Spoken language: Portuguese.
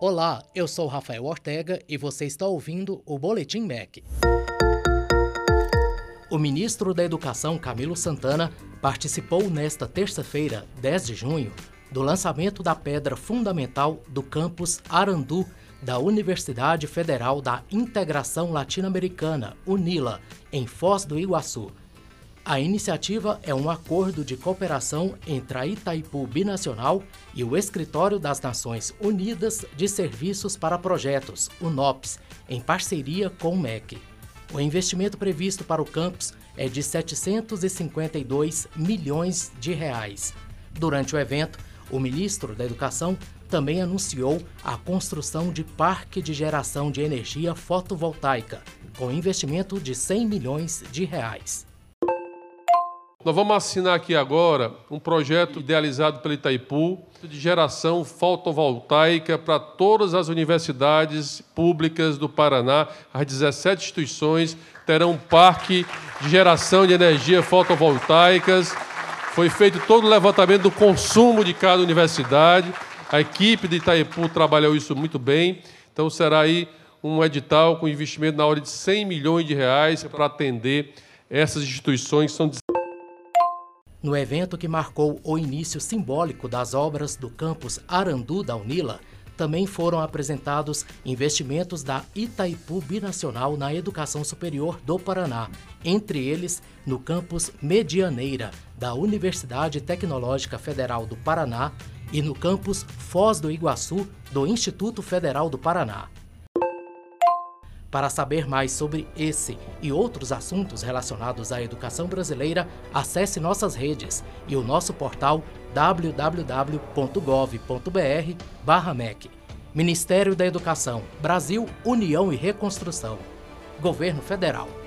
Olá, eu sou Rafael Ortega e você está ouvindo o Boletim MEC. O ministro da Educação, Camilo Santana, participou nesta terça-feira, 10 de junho, do lançamento da pedra fundamental do campus Arandu da Universidade Federal da Integração Latino-Americana, UNILA, em Foz do Iguaçu. A iniciativa é um acordo de cooperação entre a Itaipu Binacional e o Escritório das Nações Unidas de Serviços para Projetos, UNOPS, em parceria com o MEC. O investimento previsto para o campus é de R$ 752 milhões. Durante o evento, o ministro da Educação também anunciou a construção de parque de geração de energia fotovoltaica, com investimento de R$ 100 milhões. Nós vamos assinar aqui agora um projeto idealizado pela Itaipu de geração fotovoltaica para todas as universidades públicas do Paraná. As 17 instituições terão um parque de geração de energia fotovoltaicas. Foi feito todo o levantamento do consumo de cada universidade. A equipe de Itaipu trabalhou isso muito bem. Então será aí um edital com investimento na ordem de R$ 100 milhões para atender essas instituições que são. No evento que marcou o início simbólico das obras do campus Arandu da UNILA, também foram apresentados investimentos da Itaipu Binacional na educação superior do Paraná, entre eles no campus Medianeira, da Universidade Tecnológica Federal do Paraná, e no campus Foz do Iguaçu, do Instituto Federal do Paraná. Para saber mais sobre esse e outros assuntos relacionados à educação brasileira, acesse nossas redes e o nosso portal www.gov.br/MEC. Ministério da Educação, Brasil, União e Reconstrução. Governo Federal.